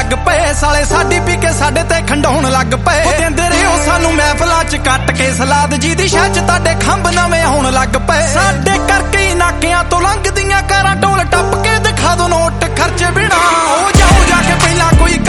ਲੱਗ ਪਏ ਸਾਲੇ ਸਾਡੀ ਪੀ ਕੇ ਸਾਡੇ ਤੇ ਖੰਡਾਉਣ ਲੱਗ ਪਏ ਦਿੰਦੇ ਰਹੇ ਹੋ ਸਾਨੂੰ ਮਹਿਫਲਾਂ ਚ ਕੱਟ ਕੇ ਸਲਾਦ ਜੀ ਦੀ ਸ਼ਾਹ ਚ ਤੁਹਾਡੇ ਖੰਭ ਨਵੇਂ ਹੋਣ ਲੱਗ ਪਏ ਸਾਡੇ ਕਰਕੇ ਹੀ ਨਾਕਿਆਂ ਤੋਂ ਲੰਘਦੀਆਂ ਕਾਰਾਂ ਢੋਲ ਟੱਪ ਕੇ ਦਿਖਾ ਦੋ ਨੋਟ ਖਰਚੇ ਬਿਨਾ ਉਹ ਜਾਓ ਜਾ ਕੇ ਪਹਿਲਾਂ ਕੋਈ